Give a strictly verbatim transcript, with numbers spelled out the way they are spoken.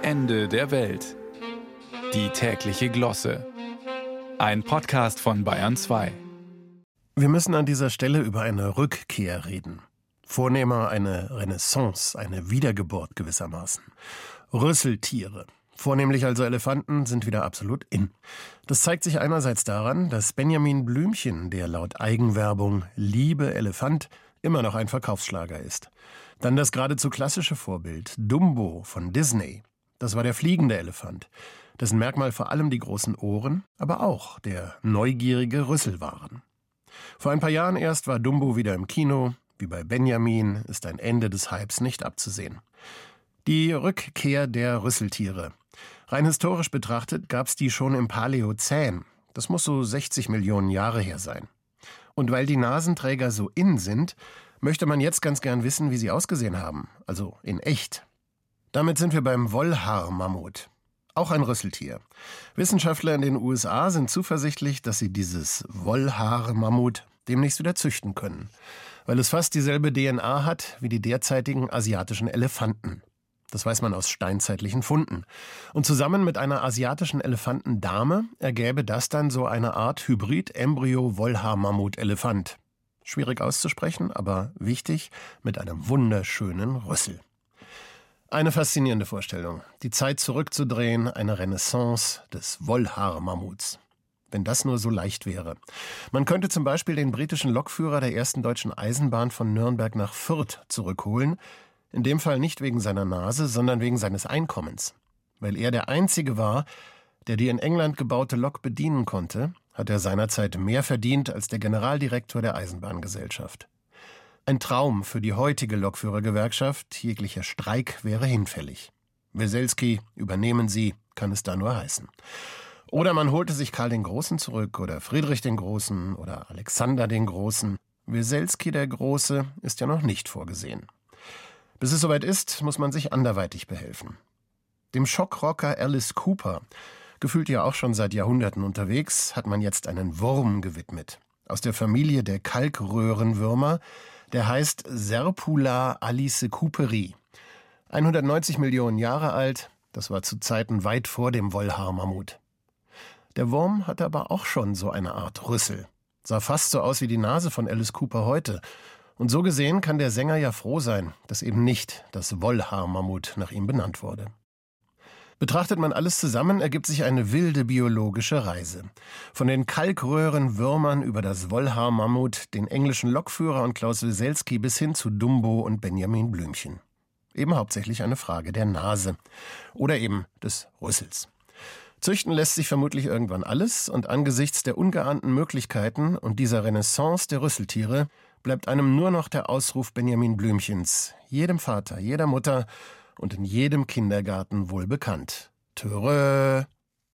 Ende der Welt. Die tägliche Glosse. Ein Podcast von Bayern zwei. Wir müssen an dieser Stelle über eine Rückkehr reden. Vornehmer eine Renaissance, eine Wiedergeburt gewissermaßen. Rüsseltiere, vornehmlich also Elefanten, sind wieder absolut in. Das zeigt sich einerseits daran, dass Benjamin Blümchen, der laut Eigenwerbung Liebe Elefant, immer noch ein Verkaufsschlager ist. Dann das geradezu klassische Vorbild, Dumbo von Disney. Das war der fliegende Elefant, dessen Merkmal vor allem die großen Ohren, aber auch der neugierige Rüssel waren. Vor ein paar Jahren erst war Dumbo wieder im Kino. Wie bei Benjamin ist ein Ende des Hypes nicht abzusehen. Die Rückkehr der Rüsseltiere. Rein historisch betrachtet gab es die schon im Paläozän. Das muss so sechzig Millionen Jahre her sein. Und weil die Nasenträger so in sind, möchte man jetzt ganz gern wissen, wie sie ausgesehen haben, also in echt. Damit sind wir beim Wollhaar-Mammut. Auch ein Rüsseltier. Wissenschaftler in den U S A sind zuversichtlich, dass sie dieses Wollhaar-Mammut demnächst wieder züchten können, weil es fast dieselbe D N A hat wie die derzeitigen asiatischen Elefanten. Das weiß man aus steinzeitlichen Funden. Und zusammen mit einer asiatischen Elefantendame ergäbe das dann so eine Art Hybrid-Embryo-Wollhaar-Mammut-Elefant. Schwierig auszusprechen, aber wichtig, mit einem wunderschönen Rüssel. Eine faszinierende Vorstellung, die Zeit zurückzudrehen, eine Renaissance des Wollhaar-Mammuts. Wenn das nur so leicht wäre. Man könnte zum Beispiel den britischen Lokführer der ersten deutschen Eisenbahn von Nürnberg nach Fürth zurückholen, in dem Fall nicht wegen seiner Nase, sondern wegen seines Einkommens. Weil er der Einzige war, der die in England gebaute Lok bedienen konnte, hat er seinerzeit mehr verdient als der Generaldirektor der Eisenbahngesellschaft. Ein Traum für die heutige Lokführergewerkschaft, jeglicher Streik wäre hinfällig. Weselski, übernehmen Sie, kann es da nur heißen. Oder man holte sich Karl den Großen zurück oder Friedrich den Großen oder Alexander den Großen. Weselski der Große ist ja noch nicht vorgesehen. Bis es soweit ist, muss man sich anderweitig behelfen. Dem Schockrocker Alice Cooper, gefühlt ja auch schon seit Jahrhunderten unterwegs, hat man jetzt einen Wurm gewidmet. Aus der Familie der Kalkröhrenwürmer, der heißt Serpula alicecooperi. hundertneunzig Millionen Jahre alt, das war zu Zeiten weit vor dem Wollhaar-Mammut. Der Wurm hatte aber auch schon so eine Art Rüssel. Sah fast so aus wie die Nase von Alice Cooper heute. Und so gesehen kann der Sänger ja froh sein, dass eben nicht das Wollhaar-Mammut nach ihm benannt wurde. Betrachtet man alles zusammen, ergibt sich eine wilde biologische Reise. Von den Kalkröhrenwürmern über das Wollhaar-Mammut, den englischen Lokführer und Klaus Weselski bis hin zu Dumbo und Benjamin Blümchen. Eben hauptsächlich eine Frage der Nase. Oder eben des Rüssels. Züchten lässt sich vermutlich irgendwann alles und angesichts der ungeahnten Möglichkeiten und dieser Renaissance der Rüsseltiere bleibt einem nur noch der Ausruf Benjamin Blümchens, jedem Vater, jeder Mutter und in jedem Kindergarten wohl bekannt. Törö!